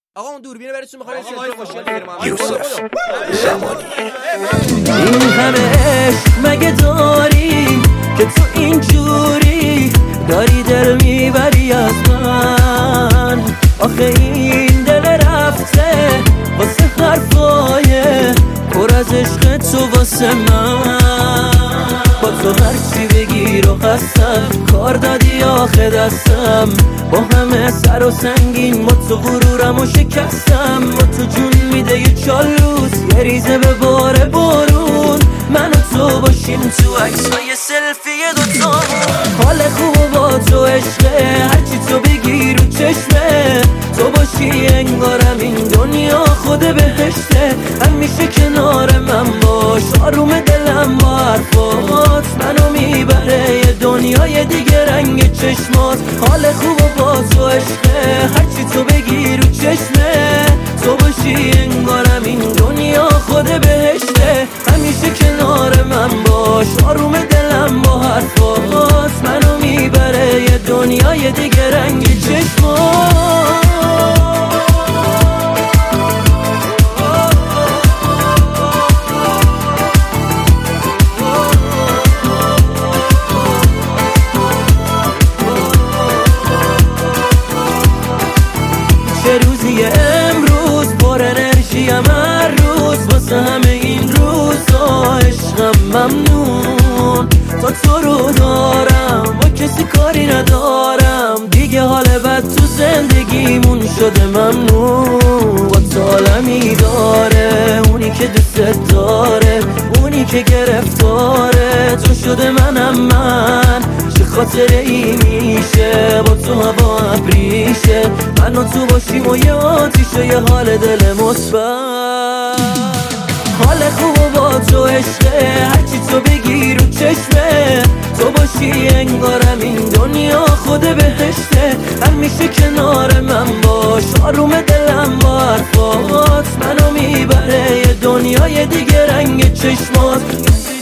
آقا اون دوربینه برسون می‌خوام مشکل بگیرم. یوسف زمانی. این همه عشق مگه داری که تو اینجوری داری دل میبری از من؟ آخه این دل رفته واسه حرفای پر از عشق تو واسه من. با تو هرچی بگی رو هستم، کار دادی آخه دستم، با همه سر و سنگین با تو غرورم و شکستم. با تو جون میده یه چالوس، یه ریزه به بار بارون، من و تو باشیم تو عکسای سلفی دوتا. حال خوب با تو عشقه، هرچی تو بگی رو چشمه، تو باشی انگارم این دنیا خود بهشته. همیشه کنار من باش، آروم دلم با حرفات منو میبره یه دنیای دیگه رنگ چشمات. حال خوب با تو عشقه، هرچی تو بگی رو چشمه، تو باشی انگارم این دنیا خود بهشته. همیشه کنار من باش، آروم دلم با حرفات منو میبره یه دنیای دیگه رنگ چشمات. چه روزی امروز، پر انرژیم هر روز، واسه همه این روزا عشقم ممنون. تا تو رو دارم با کسی کاری ندارم، دیگه حال بد تو زندگیمون شده ممنون. با تو عالمی داره اونی که دوست داره، اونی که گرفتاره تو شده منم من. چه خاطره ای میشه با تو هوا ابریشه، من و تو باشیم و یه آتیشه، یه حال دل مثبت. حال خوب با تو عشقه، هرچی تو بگی رو چشمه، تو باشی انگارم این دنیا خود بهشته. همیشه کنار من باش، آروم دلم با حرفات منو میبره یه دنیای دیگه رنگ چشمات.